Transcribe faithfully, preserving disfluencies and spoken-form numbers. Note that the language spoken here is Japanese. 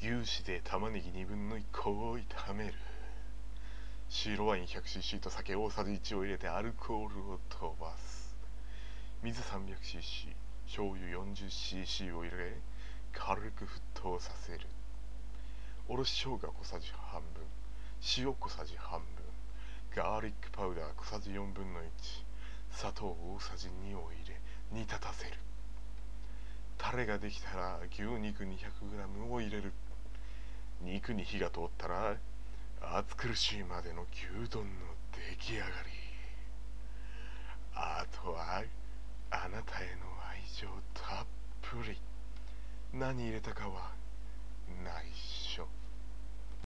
牛脂で玉ねぎにぶんのいちこを炒める。白ワイン ひゃくシーシー と酒大さじいちを入れてアルコールを飛ばす。水 さんびゃくシーシー、 醤油 よんじゅうシーシー を入れ軽く沸騰させる。おろし生姜小さじ半分、塩小さじ半分、ガーリックパウダー小さじよんぶんのいち、砂糖大さじにを入れ煮立たせる。タレができたら牛肉 にひゃくグラム を入れる。肉に火が通ったら暑苦しいまでの牛丼の出来上がり。あとはあなたへの愛情たっぷり。何入れたかは内緒。